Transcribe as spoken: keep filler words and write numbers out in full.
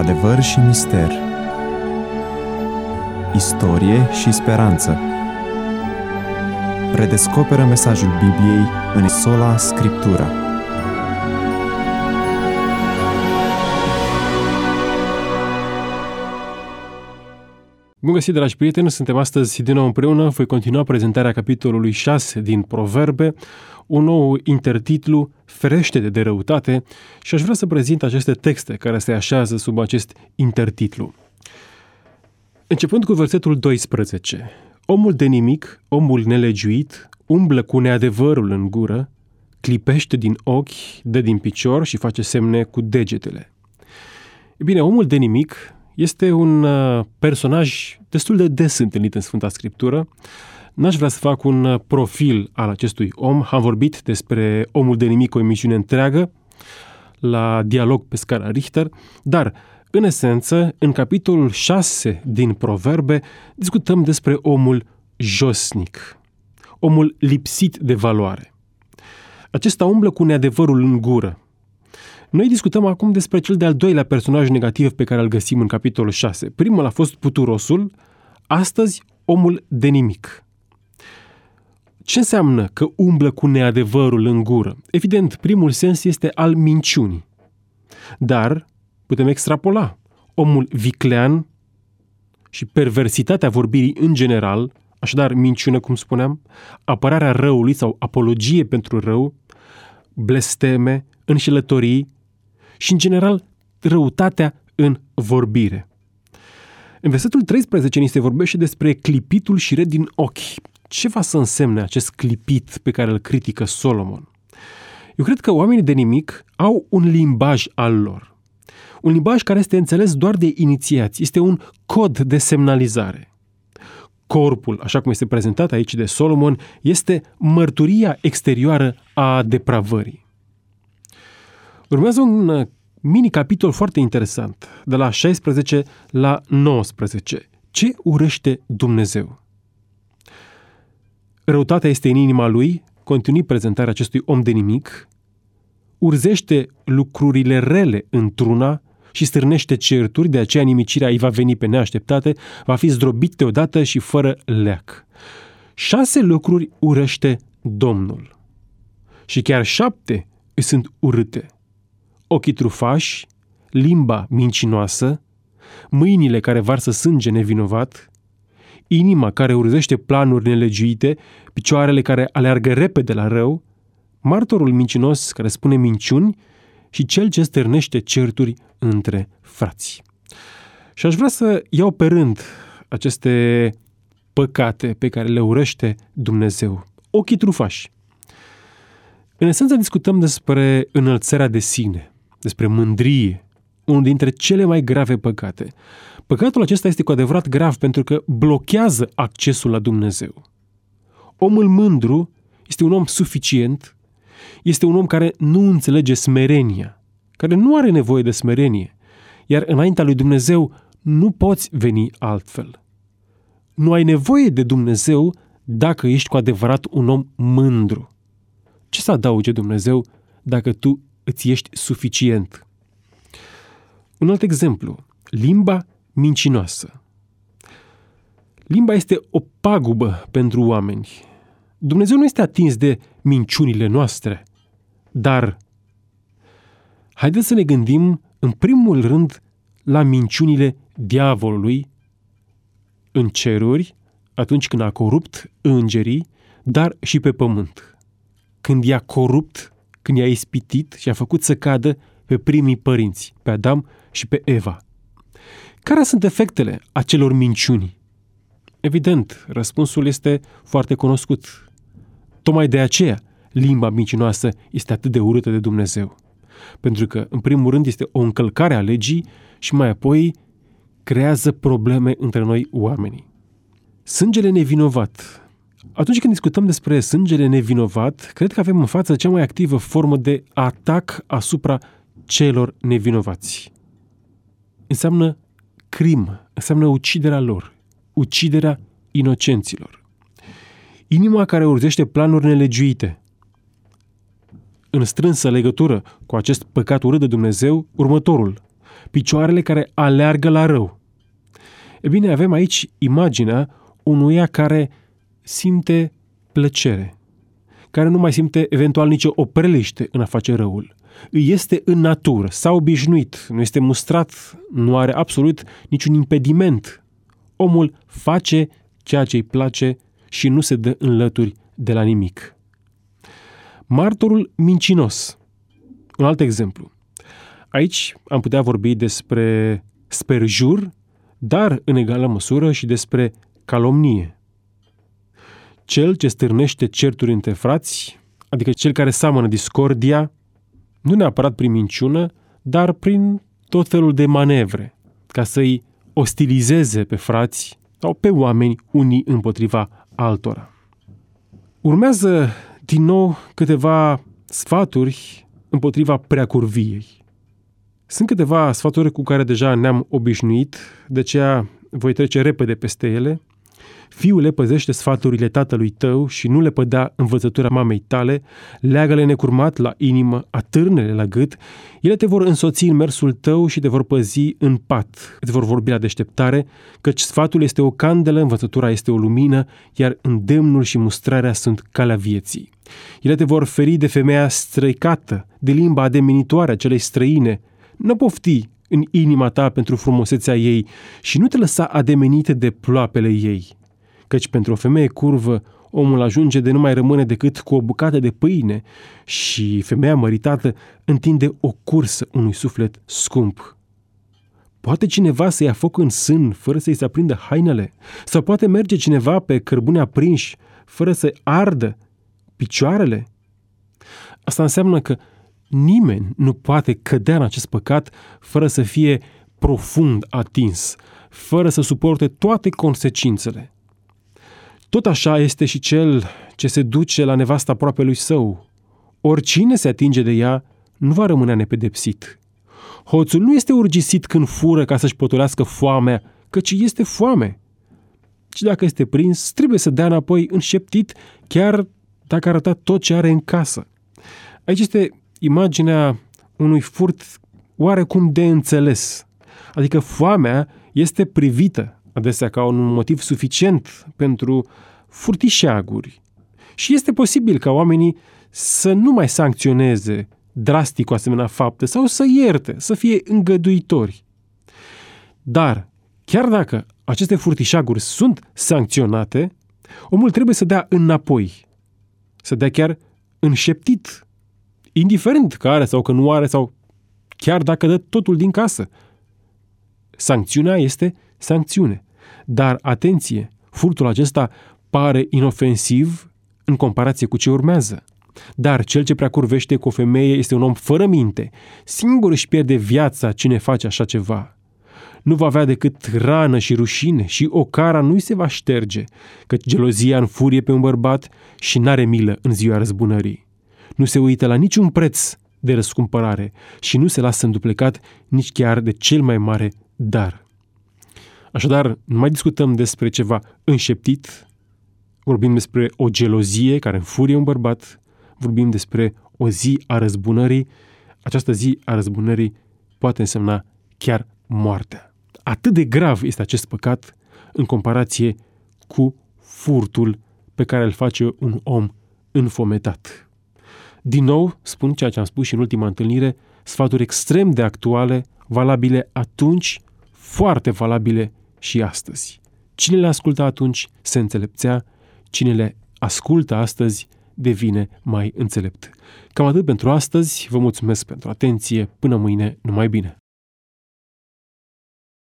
Adevăr și mister, istorie și speranță. Redescoperă mesajul Bibliei în sola Scriptura. Bun găsit, dragi prieteni! Suntem astăzi din nou împreună. Voi continua prezentarea capitolului șase din Proverbe, un nou intertitlu, Ferește-te de răutate, și aș vrea să prezint aceste texte care se așează sub acest intertitlu. Începând cu versetul doisprezece. Omul de nimic, omul nelegiuit, umblă cu neadevărul în gură, clipește din ochi, dă din picior și face semne cu degetele. E bine, omul de nimic este un personaj destul de des întâlnit în Sfânta Scriptură. N-aș vrea să fac un profil al acestui om. Am vorbit despre omul de nimic o emisiune întreagă la Dialog pe scara Richter, dar, în esență, în capitolul șase din Proverbe, discutăm despre omul josnic, omul lipsit de valoare. Acesta umblă cu neadevărul în gură. Noi discutăm acum despre cel de-al doilea personaj negativ pe care îl găsim în capitolul șase. Primul a fost puturosul, astăzi omul de nimic. Ce înseamnă că umblă cu neadevărul în gură? Evident, primul sens este al minciunii. Dar putem extrapola. Omul viclean și perversitatea vorbirii în general, așadar minciună, cum spuneam, apărarea răului sau apologie pentru rău, blesteme, înșelătorii și, în general, răutatea în vorbire. În versetul treisprezece ni se vorbește despre clipitul și red din ochi. Ce va să însemne acest clipit pe care îl critică Solomon? Eu cred că oamenii de nimic au un limbaj al lor. Un limbaj care este înțeles doar de inițiați. Este un cod de semnalizare. Corpul, așa cum este prezentat aici de Solomon, este mărturia exterioară a depravării. Urmează un mini-capitol foarte interesant, de la șaisprezece la nouăsprezece. Ce urăște Dumnezeu? Răutatea este în inima lui, continui prezentarea acestui om de nimic, urzește lucrurile rele într-una și stârnește certuri, de aceea nimicirea îi va veni pe neașteptate, va fi zdrobit deodată și fără leac. Șase lucruri urăște Domnul și chiar șapte îi sunt urâte. Ochii trufași, limba mincinoasă, mâinile care varsă sânge nevinovat, inima care urzește planuri nelegiuite, picioarele care aleargă repede la rău, martorul mincinos care spune minciuni și cel ce stârnește certuri între frați. Și aș vrea să iau pe rând aceste păcate pe care le urăște Dumnezeu. Ochii trufași. În esență discutăm despre înălțarea de sine, despre mândrie, unul dintre cele mai grave păcate. Păcatul acesta este cu adevărat grav pentru că blochează accesul la Dumnezeu. Omul mândru este un om suficient, este un om care nu înțelege smerenia, care nu are nevoie de smerenie, iar înaintea lui Dumnezeu nu poți veni altfel. Nu ai nevoie de Dumnezeu dacă ești cu adevărat un om mândru. Ce să adauge Dumnezeu dacă tu îți ești suficient? Un alt exemplu, limba mincinoasă. Limba este o pagubă pentru oameni. Dumnezeu nu este atins de minciunile noastre, dar haideți să ne gândim în primul rând la minciunile diavolului în ceruri, atunci când a corupt îngerii, dar și pe pământ. Când i-a corupt, când i-a ispitit și a făcut să cadă pe primii părinți, pe Adam și pe Eva. Care sunt efectele acelor minciuni? Evident, răspunsul este foarte cunoscut. Tocmai de aceea, limba mincinoasă este atât de urâtă de Dumnezeu. Pentru că, în primul rând, este o încălcare a legii și mai apoi creează probleme între noi oamenii. Sângele nevinovat. Atunci când discutăm despre sângele nevinovat, cred că avem în față cea mai activă formă de atac asupra celor nevinovați. Înseamnă crimă, înseamnă uciderea lor, uciderea inocenților. Inima care urzește planuri nelegiuite. În strânsă legătură cu acest păcat urât de Dumnezeu, următorul. picioarele care aleargă la rău. E bine, avem aici imaginea unuia care simte plăcere, care nu mai simte eventual nicio opreliște în a face răul. Îi este în natură, s-a obișnuit, nu este mustrat, nu are absolut niciun impediment. Omul face ceea ce îi place și nu se dă în lături de la nimic. Martorul mincinos. Un alt exemplu. Aici am putea vorbi despre sperjur, dar în egală măsură și despre calomnie. Cel ce stârnește certuri între frați, adică cel care seamănă discordia, nu neapărat prin minciună, dar prin tot felul de manevre, ca să-i ostilizeze pe frați sau pe oameni unii împotriva altora. Urmează din nou câteva sfaturi împotriva preacurviei. Sunt câteva sfaturi cu care deja ne-am obișnuit, de aceea voi trece repede peste ele. Fiule, păzește sfaturile tatălui tău și nu le pădea învățătura mamei tale, leagă-le necurmat la inimă, atârne-le la gât, ele te vor însoți în mersul tău și te vor păzi în pat, îți vor vorbi la deșteptare, căci sfatul este o candelă, învățătura este o lumină, iar îndemnul și mustrarea sunt calea vieții. Ele te vor feri de femeia străicată, de limba ademenitoare a celei străine. Nu pofti în inima ta pentru frumusețea ei și nu te lăsa ademenit de ploapele ei. Căci pentru o femeie curvă, omul ajunge de nu mai rămâne decât cu o bucată de pâine și femeia măritată întinde o cursă unui suflet scump. Poate cineva să ia foc în sân fără să-i se aprindă hainele? Sau poate merge cineva pe cărbune aprinși fără să ardă picioarele? Asta înseamnă că nimeni nu poate cădea în acest păcat fără să fie profund atins, fără să suporte toate consecințele. Tot așa este și cel ce se duce la nevasta aproapelui său. Oricine se atinge de ea nu va rămâne nepedepsit. Hoțul nu este urgisit când fură ca să-și potolească foamea, căci este foame. Și dacă este prins, trebuie să dea înapoi înșeptit, chiar dacă a arătat tot ce are în casă. Aici este imaginea unui furt oarecum de înțeles. Adică foamea este privită adesea ca un motiv suficient pentru furtișeaguri. Și este posibil ca oamenii să nu mai sancționeze drastic o asemenea fapte sau să ierte, să fie îngăduitori. Dar, chiar dacă aceste furtișaguri sunt sancționate, omul trebuie să dea înapoi, să dea chiar înșeptit, indiferent că are sau că nu are sau chiar dacă dă totul din casă. Sancțiunea este sancțiune. Dar, atenție, furtul acesta pare inofensiv în comparație cu ce urmează. Dar cel ce preacurvește cu o femeie este un om fără minte. Singur își pierde viața cine face așa ceva. Nu va avea decât rană și rușine și ocara nu-i se va șterge, căci gelozia înfurie pe un bărbat și n-are milă în ziua răzbunării. Nu se uită la niciun preț de răscumpărare și nu se lasă înduplecat nici chiar de cel mai mare dar. Așadar, nu mai discutăm despre ceva înșeptit, vorbim despre o gelozie care înfurie un bărbat, vorbim despre o zi a răzbunării. Această zi a răzbunării poate însemna chiar moartea. Atât de grav este acest păcat în comparație cu furtul pe care îl face un om înfometat. Din nou, spun ceea ce am spus și în ultima întâlnire, sfaturi extrem de actuale, valabile atunci, foarte valabile și astăzi. Cine le ascultă atunci se înțelepțea, cine le ascultă astăzi devine mai înțelept. Cam atât pentru astăzi, vă mulțumesc pentru atenție, până mâine, numai bine!